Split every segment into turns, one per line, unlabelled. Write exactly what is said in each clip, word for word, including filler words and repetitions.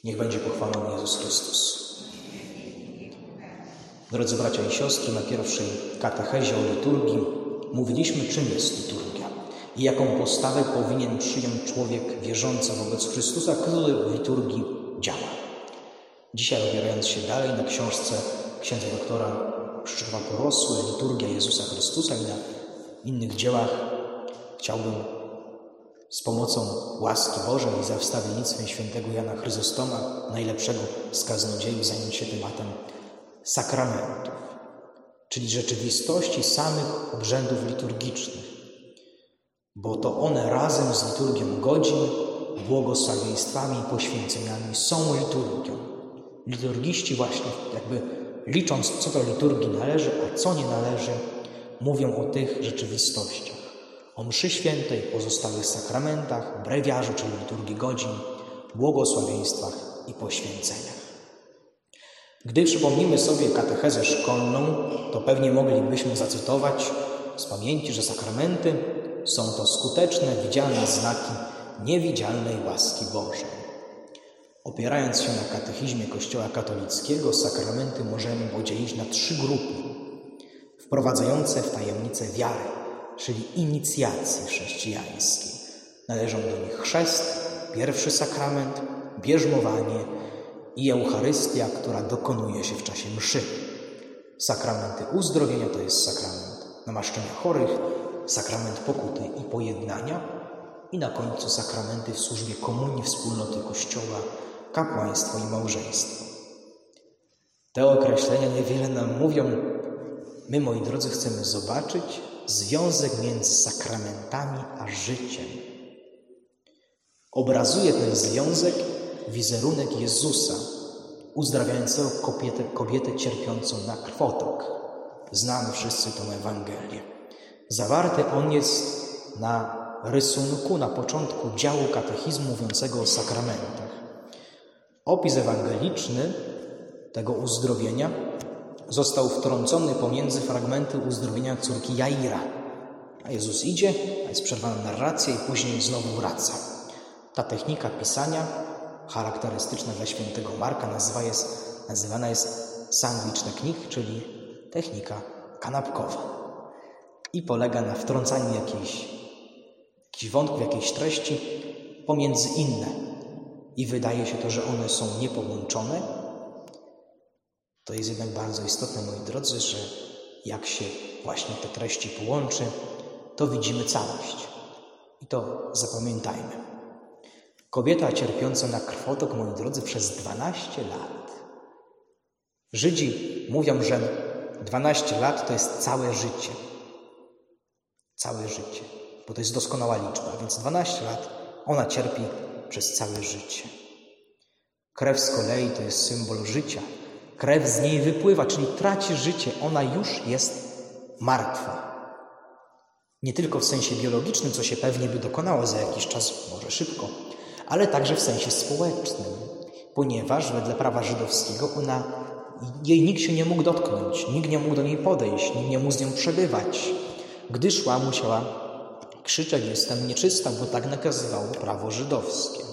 Niech będzie pochwalony Jezus Chrystus. Drodzy bracia i siostry, na pierwszej katechezie o liturgii mówiliśmy, czym jest liturgia i jaką postawę powinien przyjąć człowiek wierzący wobec Chrystusa, który w liturgii działa. Dzisiaj, obierając się dalej na książce księdza doktora Krzysztofa Porosły Liturgia Jezusa Chrystusa i na innych dziełach, chciałbym z pomocą łaski Bożej i za wstawiennictwem świętego Jana Chryzostoma, najlepszego z kaznodziei, zająć się tematem sakramentów, czyli rzeczywistości samych obrzędów liturgicznych, bo to one razem z liturgią godzin, błogosławieństwami i poświęceniami są liturgią. Liturgiści właśnie jakby licząc, co do liturgii należy, a co nie należy, mówią o tych rzeczywistościach. O mszy świętej, pozostałych sakramentach, brewiarzu, czyli liturgii godzin, błogosławieństwach i poświęceniach. Gdy przypomnimy sobie katechezę szkolną, to pewnie moglibyśmy zacytować z pamięci, że sakramenty są to skuteczne, widzialne znaki niewidzialnej łaski Bożej. Opierając się na katechizmie Kościoła katolickiego, sakramenty możemy podzielić na trzy grupy wprowadzające w tajemnicę wiary, czyli inicjacji chrześcijańskiej. Należą do nich chrzest, pierwszy sakrament, bierzmowanie i Eucharystia, która dokonuje się w czasie mszy. Sakramenty uzdrowienia to jest sakrament namaszczenia chorych, sakrament pokuty i pojednania i na końcu sakramenty w służbie komunii wspólnoty Kościoła, kapłaństwo i małżeństwo. Te określenia niewiele nam mówią. My, moi drodzy, chcemy zobaczyć związek między sakramentami a życiem. Obrazuje ten związek wizerunek Jezusa, uzdrawiającego kobietę, kobietę cierpiącą na krwotok. Znamy wszyscy tę Ewangelię. Zawarty on jest na rysunku, na początku działu katechizmu mówiącego o sakramentach. Opis ewangeliczny tego uzdrowienia został wtrącony pomiędzy fragmenty uzdrowienia córki Jaira. A Jezus idzie, a jest przerwana narracja i później znowu wraca. Ta technika pisania, charakterystyczna dla świętego Marka, nazywa jest, nazywana jest sandwich technique, czyli technika kanapkowa. I polega na wtrącaniu jakiejś, jakichś wątków, jakiejś treści pomiędzy inne. I wydaje się to, że one są niepołączone. To jest jednak bardzo istotne, moi drodzy, że jak się właśnie te treści połączy, to widzimy całość. I to zapamiętajmy. Kobieta cierpiąca na krwotok, moi drodzy, przez dwanaście lat. Żydzi mówią, że dwanaście lat to jest całe życie. Całe życie, bo to jest doskonała liczba, więc dwanaście lat ona cierpi przez całe życie. Krew z kolei to jest symbol życia. Krew z niej wypływa, czyli traci życie. Ona już jest martwa. Nie tylko w sensie biologicznym, co się pewnie by dokonało za jakiś czas, może szybko, ale także w sensie społecznym, ponieważ wedle prawa żydowskiego ona, jej nikt się nie mógł dotknąć, nikt nie mógł do niej podejść, nikt nie mógł z nią przebywać. Gdy szła, musiała krzyczeć: jestem nieczysta, bo tak nakazywało prawo żydowskie.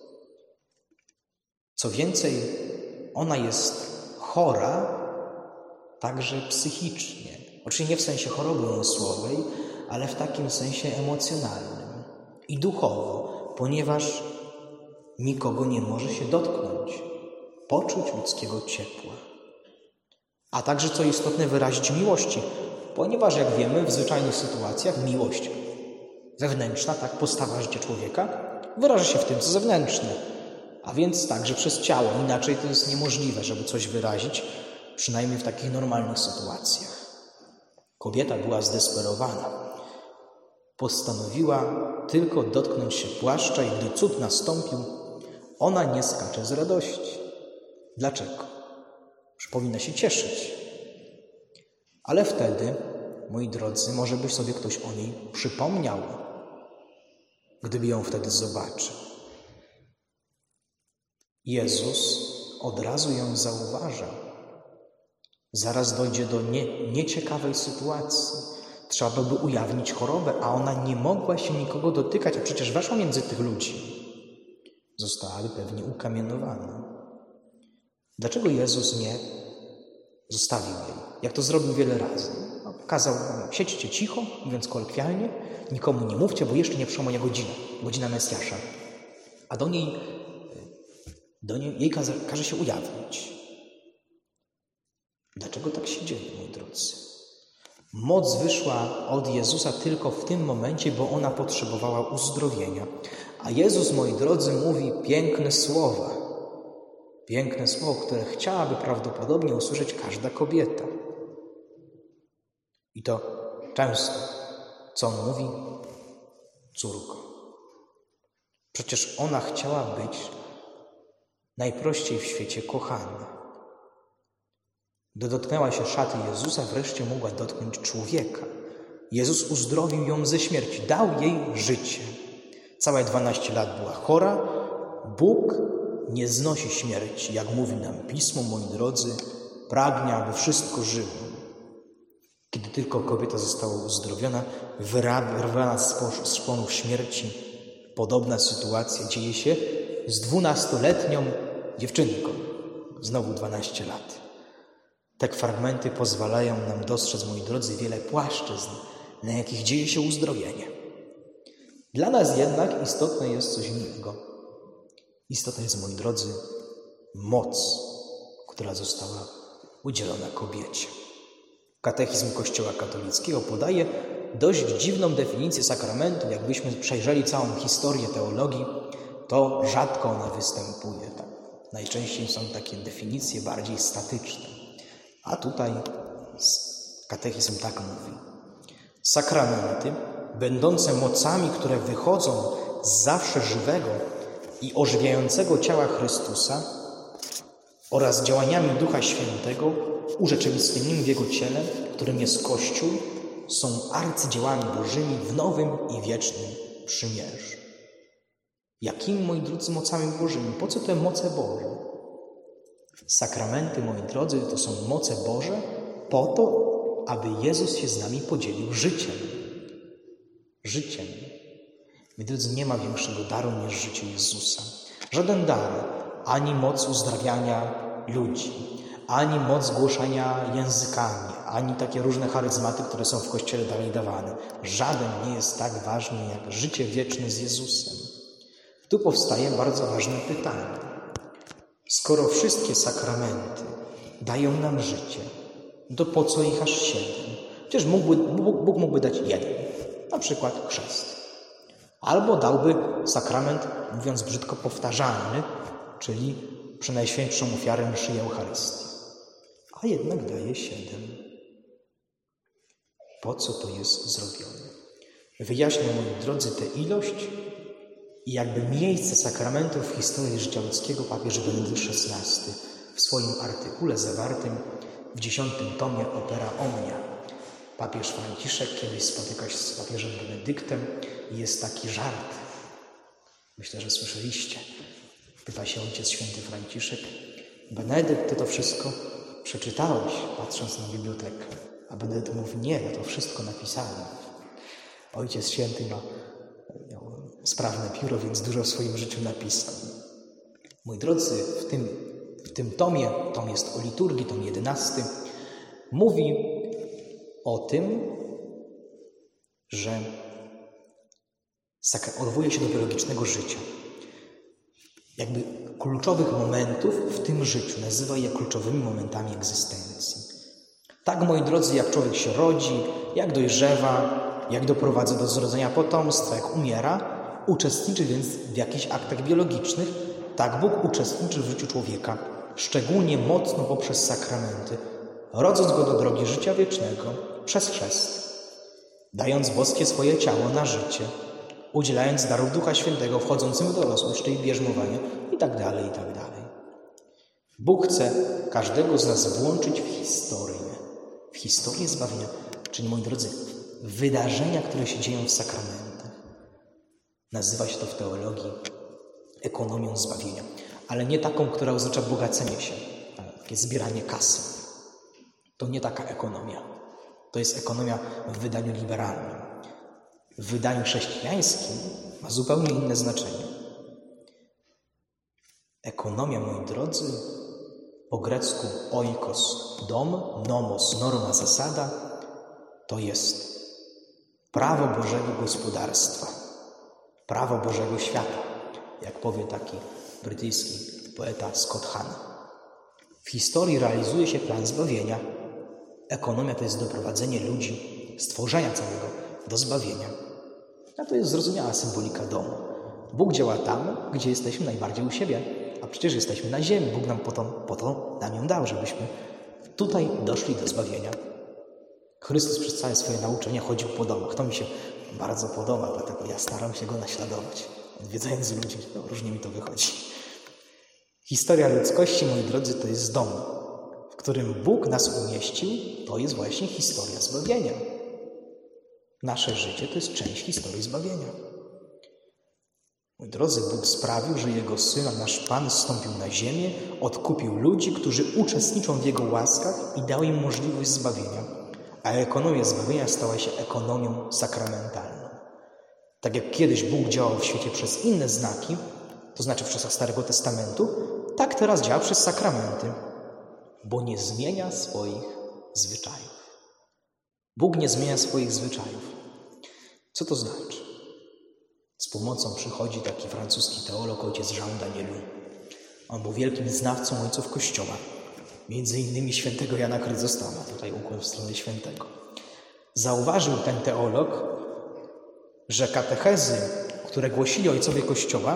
Co więcej, ona jest chora także psychicznie. Oczywiście nie w sensie choroby umysłowej, ale w takim sensie emocjonalnym i duchowo, ponieważ nikogo nie może się dotknąć, poczuć ludzkiego ciepła. A także, co istotne, wyrazić miłości, ponieważ, jak wiemy, w zwyczajnych sytuacjach miłość wewnętrzna, tak, postawa życia człowieka, wyraża się w tym, co zewnętrzne, a więc także przez ciało. Inaczej to jest niemożliwe, żeby coś wyrazić, przynajmniej w takich normalnych sytuacjach. Kobieta była zdesperowana. Postanowiła tylko dotknąć się płaszcza i gdy cud nastąpił, ona nie skacze z radości. Dlaczego? Już powinna się cieszyć. Ale wtedy, moi drodzy, może by sobie ktoś o niej przypomniał, gdyby ją wtedy zobaczył. Jezus od razu ją zauważa. Zaraz dojdzie do nie, nieciekawej sytuacji. Trzeba by ujawnić chorobę, a ona nie mogła się nikogo dotykać, a przecież weszła między tych ludzi. zostałaby pewnie ukamienowana. Dlaczego Jezus nie zostawił jej? Jak to zrobił wiele razy. No, kazał, siedźcie cicho, mówiąc kolokwialnie, nikomu nie mówcie, bo jeszcze nie przyszła moja godzina, godzina Mesjasza. A do niej, do niej jej każe, każe się ujawnić. Dlaczego tak się dzieje, moi drodzy? Moc wyszła od Jezusa tylko w tym momencie, bo ona potrzebowała uzdrowienia. A Jezus, moi drodzy, mówi piękne słowa. Piękne słowo, które chciałaby prawdopodobnie usłyszeć każda kobieta. I to często. Co on mówi? Córko. Przecież ona chciała być najprościej w świecie kochana. Gdy dotknęła się szaty Jezusa, wreszcie mogła dotknąć człowieka. Jezus uzdrowił ją ze śmierci, dał jej życie. Całe dwanaście lat była chora. Bóg nie znosi śmierci, jak mówi nam Pismo, moi drodzy, pragnie, aby wszystko żyło. Kiedy tylko kobieta została uzdrowiona, wyrwana z szponów śmierci, podobna sytuacja dzieje się z dwunastoletnią dziewczynką. Znowu dwanaście lat. Te fragmenty pozwalają nam dostrzec, moi drodzy, wiele płaszczyzn, na jakich dzieje się uzdrowienie. Dla nas jednak istotne jest coś innego. Istotna jest, moi drodzy, moc, która została udzielona kobiecie. Katechizm Kościoła katolickiego podaje dość dziwną definicję sakramentu. Jakbyśmy przejrzeli całą historię teologii, to rzadko ona występuje. Tak? Najczęściej są takie definicje bardziej statyczne. A tutaj katechizm tak mówi. Sakramenty, będące mocami, które wychodzą z zawsze żywego i ożywiającego ciała Chrystusa oraz działaniami Ducha Świętego urzeczywistnionymi w Jego ciele, którym jest Kościół, są arcydziełami Bożymi w nowym i wiecznym przymierzu. Jakimi, moi drodzy, mocami Bożymi? Po co te moce Boże? Sakramenty, moi drodzy, to są moce Boże po to, aby Jezus się z nami podzielił życiem. Życiem. Moi drodzy, nie ma większego daru niż życie Jezusa. Żaden dar, ani moc uzdrawiania ludzi, ani moc głoszenia językami, ani takie różne charyzmaty, które są w Kościele dalej dawane. Żaden nie jest tak ważny jak życie wieczne z Jezusem. Tu powstaje bardzo ważne pytanie. Skoro wszystkie sakramenty dają nam życie, to po co ich aż siedem? Przecież mógłby, Bóg, Bóg mógłby dać jeden, na przykład chrzest. Albo dałby sakrament, mówiąc brzydko, powtarzalny, czyli przenajświętszą ofiarę mszy i Eucharystii. A jednak daje siedem. Po co to jest zrobione? Wyjaśnię, moi drodzy, tę ilość i jakby miejsce sakramentów w historii życia ludzkiego papież Benedykt szesnasty w swoim artykule zawartym w dziesiątym tomie Opera Omnia. Papież Franciszek kiedyś spotyka się z papieżem Benedyktem i jest taki żart. Myślę, że słyszeliście. Pyta się ojciec święty Franciszek: Benedykt, ty to wszystko przeczytałeś, patrząc na bibliotekę. A Benedykt mówi: nie, ja to wszystko napisałem. Ojciec święty ma miał sprawne pióro, więc dużo w swoim życiu napisał. Moi drodzy, w tym, w tym tomie, tom jest o liturgii, tom jedenasty, mówi o tym, że odwołuje się do biologicznego życia. Jakby kluczowych momentów w tym życiu. Nazywa je kluczowymi momentami egzystencji. Tak, moi drodzy, jak człowiek się rodzi, jak dojrzewa, jak doprowadza do zrodzenia potomstwa, jak umiera, uczestniczy więc w jakichś aktach biologicznych. Tak Bóg uczestniczy w życiu człowieka, szczególnie mocno poprzez sakramenty, rodząc go do drogi życia wiecznego przez chrzest, dając boskie swoje ciało na życie, udzielając darów Ducha Świętego wchodzącym w dorosłość, czyli bierzmowanie i tak dalej, i tak dalej. Bóg chce każdego z nas włączyć w historię, w historię zbawienia, czyli, moi drodzy, wydarzenia, które się dzieją w sakramentach. Nazywa się to w teologii ekonomią zbawienia, ale nie taką, która oznacza bogacenie się, takie zbieranie kasy. To nie taka ekonomia. To jest ekonomia w wydaniu liberalnym. W wydaniu chrześcijańskim ma zupełnie inne znaczenie. Ekonomia, moi drodzy, po grecku oikos, dom, nomos, norma, zasada, to jest prawo Bożego gospodarstwa, prawo Bożego świata, jak powie taki brytyjski poeta Scott Hahn. W historii realizuje się plan zbawienia. Ekonomia to jest doprowadzenie ludzi, stworzenia całego do zbawienia. A to jest zrozumiała symbolika domu. Bóg działa tam, gdzie jesteśmy najbardziej u siebie, a przecież jesteśmy na ziemi. Bóg nam po to, po to nam ją dał, żebyśmy tutaj doszli do zbawienia. Chrystus przez całe swoje nauczanie chodził po domach. To mi się bardzo podoba, dlatego ja staram się Go naśladować. Odwiedzając ludzi, no, różnie mi to wychodzi. Historia ludzkości, moi drodzy, to jest dom, w którym Bóg nas umieścił. To jest właśnie historia zbawienia. Nasze życie to jest część historii zbawienia. Moi drodzy, Bóg sprawił, że Jego Syn, nasz Pan, zstąpił na ziemię, odkupił ludzi, którzy uczestniczą w Jego łaskach i dał im możliwość zbawienia. A ekonomia zbawienia stała się ekonomią sakramentalną. Tak jak kiedyś Bóg działał w świecie przez inne znaki, to znaczy w czasach Starego Testamentu, tak teraz działa przez sakramenty, bo nie zmienia swoich zwyczajów. Bóg nie zmienia swoich zwyczajów. Co to znaczy? Z pomocą przychodzi taki francuski teolog, ojciec Jean Danielu. On był wielkim znawcą ojców Kościoła, między innymi świętego Jana Chryzostoma, tutaj ukłon w stronę świętego. Zauważył ten teolog, że katechezy, które głosili ojcowie Kościoła,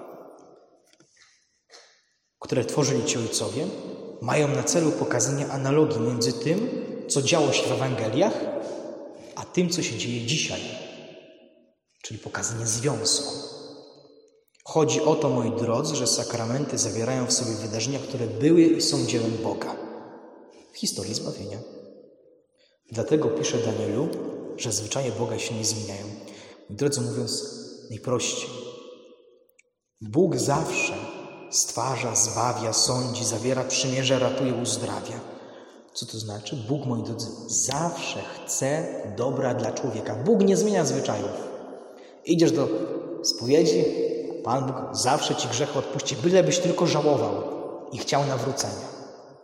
które tworzyli ci ojcowie, mają na celu pokazanie analogii między tym, co działo się w Ewangeliach, a tym, co się dzieje dzisiaj, czyli pokazanie związku. Chodzi o to, moi drodzy, że sakramenty zawierają w sobie wydarzenia, które były i są dziełem Boga w historii zbawienia. Dlatego pisze Danielu, że zwyczaje Boga się nie zmieniają. Moi drodzy, mówiąc najprościej, Bóg zawsze stwarza, zbawia, sądzi, zawiera przymierze, ratuje, uzdrawia. Co to znaczy? Bóg, moi drodzy, zawsze chce dobra dla człowieka. Bóg nie zmienia zwyczajów. Idziesz do spowiedzi, Pan Bóg zawsze ci grzechy odpuści, bylebyś tylko żałował i chciał nawrócenia.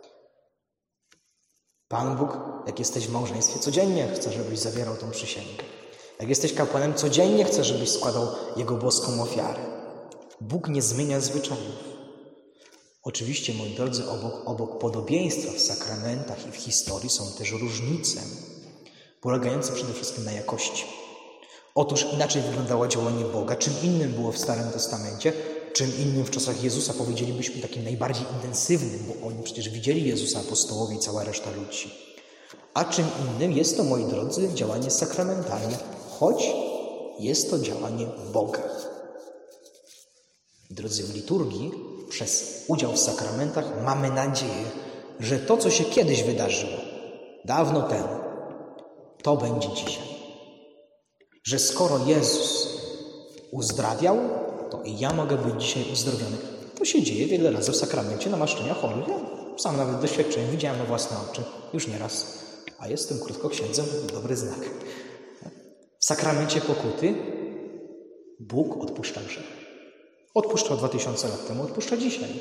Pan Bóg, jak jesteś w małżeństwie, codziennie chce, żebyś zawierał tą przysięgę. Jak jesteś kapłanem, codziennie chce, żebyś składał Jego boską ofiarę. Bóg nie zmienia zwyczajów. Oczywiście, moi drodzy, obok, obok podobieństwa w sakramentach i w historii są też różnice, polegające przede wszystkim na jakości. Otóż inaczej wyglądało działanie Boga, czym innym było w Starym Testamencie, czym innym w czasach Jezusa, powiedzielibyśmy takim najbardziej intensywnym, bo oni przecież widzieli Jezusa, apostołowie i cała reszta ludzi. A czym innym jest to, moi drodzy, działanie sakramentalne, choć jest to działanie Boga. Drodzy, w liturgii, przez udział w sakramentach mamy nadzieję, że to, co się kiedyś wydarzyło, dawno temu, to będzie dzisiaj. Że skoro Jezus uzdrawiał, to i ja mogę być dzisiaj uzdrowiony. To się dzieje wiele razy w sakramencie namaszczenia chorych. Ja sam nawet doświadczyłem, widziałem na własne oczy, już nieraz, a jestem krótkoksiędzem, dobry znak. W sakramencie pokuty Bóg odpuszcza grzech. Odpuszczał dwa tysiące lat temu, odpuszcza dzisiaj.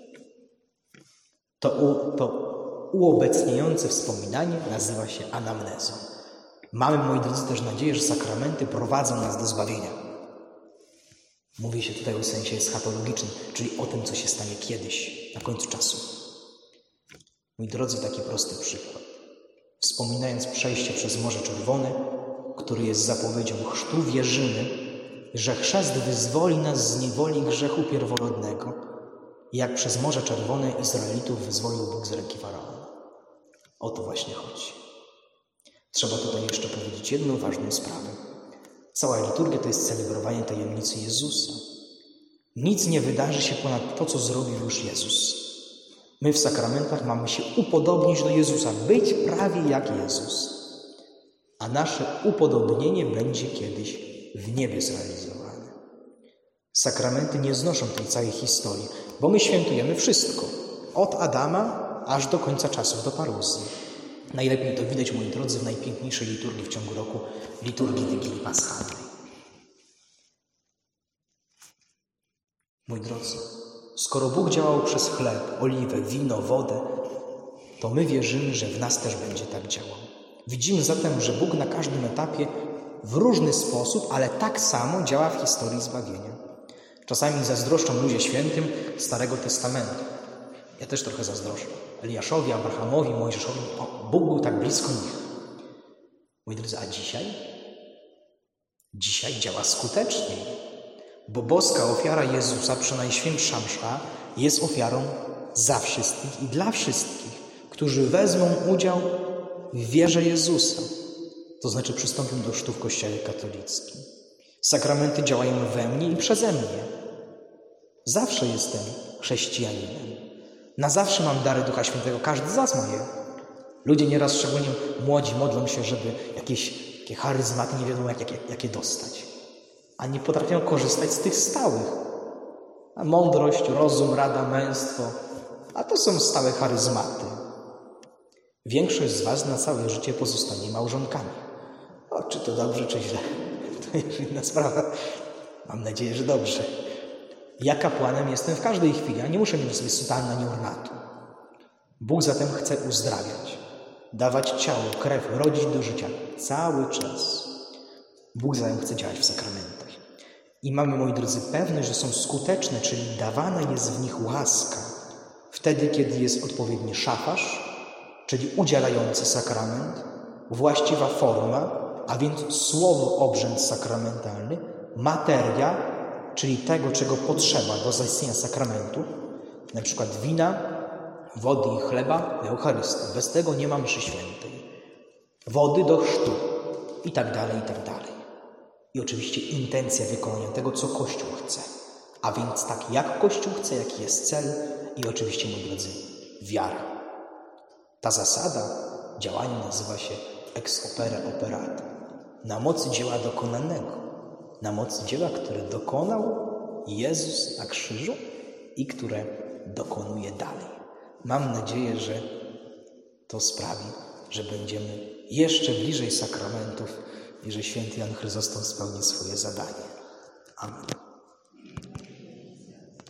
To, u, to uobecniające wspominanie nazywa się anamnezą. Mamy, moi drodzy, też nadzieję, że sakramenty prowadzą nas do zbawienia. Mówi się tutaj o sensie eschatologicznym, czyli o tym, co się stanie kiedyś, na końcu czasu. Moi drodzy, taki prosty przykład. Wspominając przejście przez Morze Czerwone, który jest zapowiedzią chrztu, wierzymy, że chrzest wyzwoli nas z niewoli grzechu pierworodnego, jak przez Morze Czerwone Izraelitów wyzwolił Bóg z ręki Faraona. O to właśnie chodzi. Trzeba tutaj jeszcze powiedzieć jedną ważną sprawę. Cała liturgia to jest celebrowanie tajemnicy Jezusa. Nic nie wydarzy się ponad to, co zrobił już Jezus. My w sakramentach mamy się upodobnić do Jezusa, być prawie jak Jezus. A nasze upodobnienie będzie kiedyś w niebie zrealizowane. Sakramenty nie znoszą tej całej historii, bo my świętujemy wszystko. Od Adama aż do końca czasów, do paruzji. Najlepiej to widać, moi drodzy, w najpiękniejszej liturgii w ciągu roku, liturgii Wigilii Paschalnej. Moi drodzy, Skoro Bóg działał przez chleb, oliwę, wino, wodę, to my wierzymy, że w nas też będzie tak działał. Widzimy zatem, że Bóg na każdym etapie w różny sposób, ale tak samo działa w historii zbawienia. Czasami zazdroszczą ludzie świętym Starego Testamentu. Ja też trochę zazdroszczę. Eliaszowi, Abrahamowi, Mojżeszowi. O, Bóg był tak blisko nich. Moi drodzy, a dzisiaj? Dzisiaj działa skuteczniej. Bo boska ofiara Jezusa, przenajświętsza msza, jest ofiarą za wszystkich i dla wszystkich, którzy wezmą udział w wierze Jezusa. To znaczy przystąpią do chrztu w Kościele katolickim. Sakramenty działają we mnie i przeze mnie. Zawsze jestem chrześcijaninem. Na zawsze mam dary Ducha Świętego. Każdy z nas ma je. Ludzie nieraz, szczególnie młodzi, modlą się, żeby jakieś takie charyzmaty nie wiadomo jak, jak, jakie dostać. A nie potrafią korzystać z tych stałych. A mądrość, rozum, rada, męstwo, a to są stałe charyzmaty. Większość z was na całe życie pozostanie małżonkami. O, czy to dobrze, czy źle? To jest inna sprawa. Mam nadzieję, że dobrze. Ja kapłanem jestem w każdej chwili, a nie muszę mieć sobie sutanny ani ornatu. Bóg zatem chce uzdrawiać, dawać ciało, krew, rodzić do życia cały czas. Bóg zatem chce działać w sakramentach. I mamy, moi drodzy, pewność, że są skuteczne, czyli dawana jest w nich łaska. Wtedy, kiedy jest odpowiedni szafarz, czyli udzielający sakrament, właściwa forma, a więc słowo obrzęd sakramentalny, materia, czyli tego, czego potrzeba do zaistnienia sakramentu, na przykład wina, wody i chleba, Eucharystii. Bez tego nie ma mszy świętej. Wody do chrztu i tak dalej, i tak dalej. I oczywiście intencja wykonania tego, co Kościół chce. A więc tak, jak Kościół chce, jaki jest cel i oczywiście, moi drodzy, wiara. Ta zasada działania nazywa się ex opere operato. Na mocy dzieła dokonanego. Na mocy dzieła, które dokonał Jezus na krzyżu i które dokonuje dalej. Mam nadzieję, że to sprawi, że będziemy jeszcze bliżej sakramentów i że święty Jan Chryzostom spełni swoje zadanie. Amen.